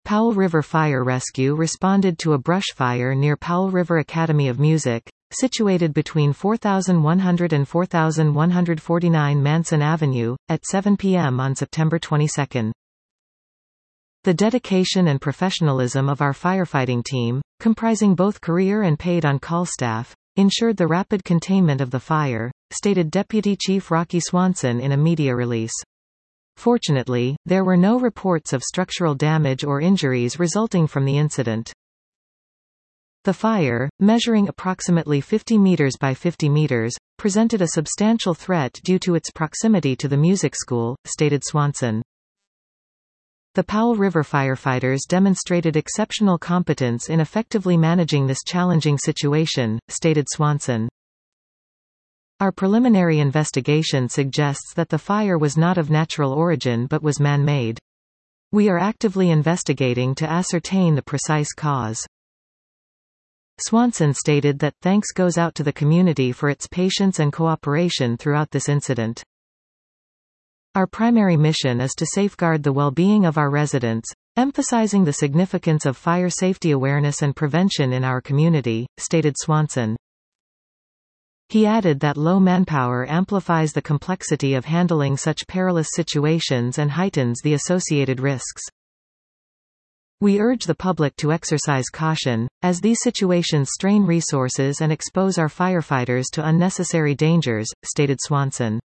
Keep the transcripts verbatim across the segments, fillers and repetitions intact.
Powell River Fire Rescue responded to a brush fire near Powell River Academy of Music, situated between four thousand one hundred and four thousand one hundred forty-nine Manson Avenue, at seven p m on September twenty-second. The dedication and professionalism of our firefighting team, comprising both career and paid on-call staff, ensured the rapid containment of the fire, stated Deputy Chief Rocky Swanson in a media release. Fortunately, there were no reports of structural damage or injuries resulting from the incident. The fire, measuring approximately fifty meters by fifty meters, presented a substantial threat due to its proximity to the music school, stated Swanson. The Powell River firefighters demonstrated exceptional competence in effectively managing this challenging situation, stated Swanson. Our preliminary investigation suggests that the fire was not of natural origin but was man-made. We are actively investigating to ascertain the precise cause. Swanson stated that thanks goes out to the community for its patience and cooperation throughout this incident. Our primary mission is to safeguard the well-being of our residents, emphasizing the significance of fire safety awareness and prevention in our community, stated Swanson. He added that low manpower amplifies the complexity of handling such perilous situations and heightens the associated risks. We urge the public to exercise caution, as these situations strain resources and expose our firefighters to unnecessary dangers, stated Swanson.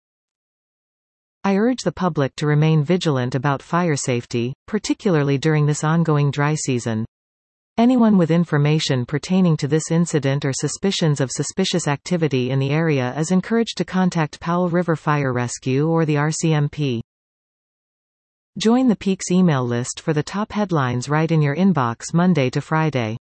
I urge the public to remain vigilant about fire safety, particularly during this ongoing dry season. Anyone with information pertaining to this incident or suspicions of suspicious activity in the area is encouraged to contact Powell River Fire Rescue or the R C M P. Join the Peaks email list for the top headlines right in your inbox Monday to Friday.